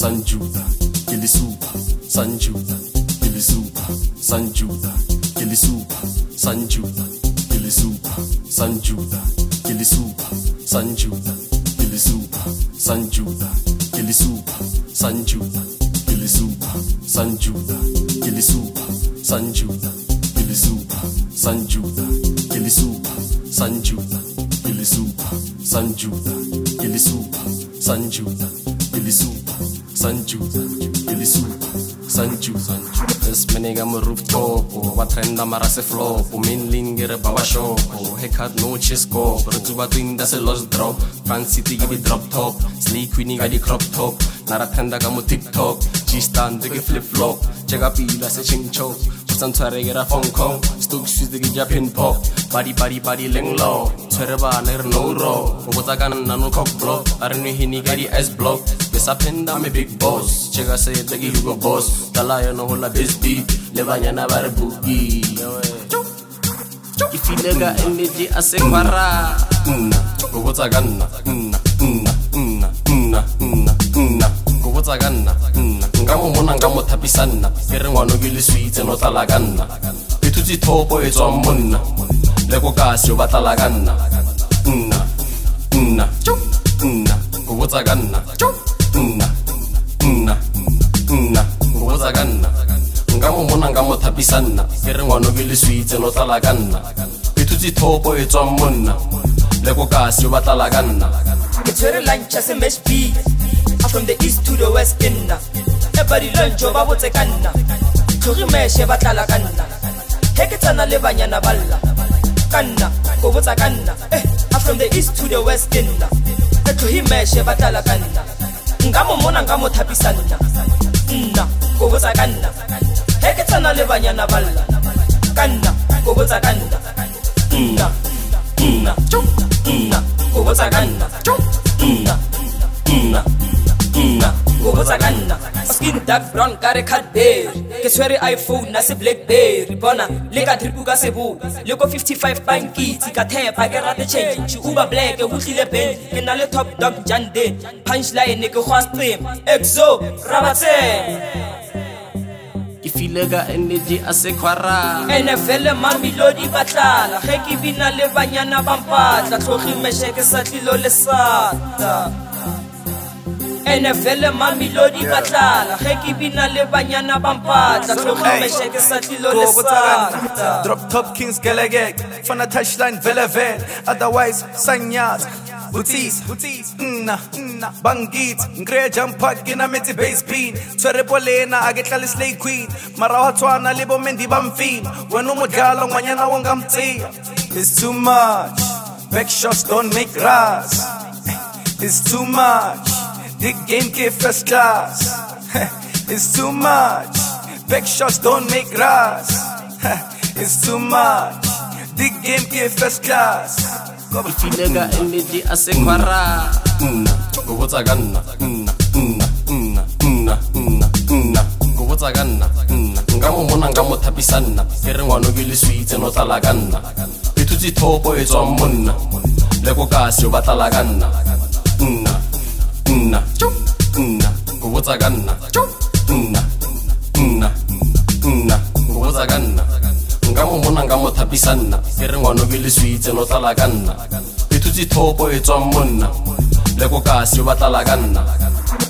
Sanjuda, Kilisuba, Sanjuda, Kilisuba, Sanjuda, Kilisuba, Sanjuda, Kilisuba, Sanjuda, Kilisuba, Sanjuda, Kilisuba, Sanjuda, Kilisuba, Sanjuda, Kilisuba, Sanjuda, Kilisuba, Sanjuda, Kilisuba, Sanjuda, Kilisuba, Sanjuda, Kilisuba, Sanjuda, Kilisuba, Sanjuda, Kilisuba, Sanjuda, Kilisuba, Sanjuda. This nigga on rooftop, what trend am I se flop, mainly get a baba shop, haircut no chisco, but to what thing that's a lost drop, fancy to give it drop top, sleek we got the crop top, not a tender gamo TikTok, G-stand to get flip flop, check up you as a ching choke. Some try to get a phone call, Stoke shoes to get your pin pop, body, ling low, Tereba, never no row, what I got no cock block, I don't know he got the S block, yes, I pinned down my big boss, check I say, take you go boss, the lion no hold a this beat, Levanya never boogie. If you nigga energy, I say, para, what's I got, what's I got, Ngamo mona ngamo tapisana Kere ngwano gili sweet no talagana Ituti topo ezo mona Leko kasi obatalagana Kuwotagana Kuwotagana Ngamo mona ngamo tapisana Kere ngwano gili sweet no talagana Ituti topo ezo mona Leko kasi obatalagana It's very lunch as a mesh beat from the east to the west inna Everybody lunch over what's a canna Tori meshe batala canna Heketana lebanyana balla Canna, go what's a canna from the east to the west inna Tori meshe batala canna Ngamo mona ngamo tapisana Go what's a canna Heketana lebanyana balla Canna, go what's a canna Go what's a canna Go what's a gunna? Skin dark brown, got a cut bear. Guess where iPhone, nasi Blackberry. Bona, lega tribuga sebu. Logo 55 banky, tika tape, I get the change. Uber black, a woodly pen, and a top dog jande. Punchline, nigga, horse stream. Exo, Ramate. If you lega energy, I say, Quara. NFL, Mammy Lodi Batala. Heki Vina Levanyana Bampa. That's what he may shake a satilo lesata. NFL mami lodi batlala Heki bina le banyana bampatla Tloge mesheke sa tlilo le sata Drop top kings gelegek Fana touchline velevel Otherwise sanyat Butis Bangit Ngre jampak gina meti base bean Twere polena agetla le slay queen Mara watwana libo mendi bamfin Wenu modala wanyana wangamti It's too much Back shots don't make grass It's too much The game get first class. It's too much. Back shots don't make grass. It's too much. The game get first class. If you nigga energy, I say para. What's a gunna? What's a gunna? Ngamo mona ngamo tapisana. Kere ngwano gili sweet no talagana. Ituti topo ezo mona. Leko kasi obatalagana. What's a gunna? What's a gunna? Ngamo mona ngamo tapisana Kere ngwano gili sweet no talagana Ituti topo ezo mona Leko kasi obatalagana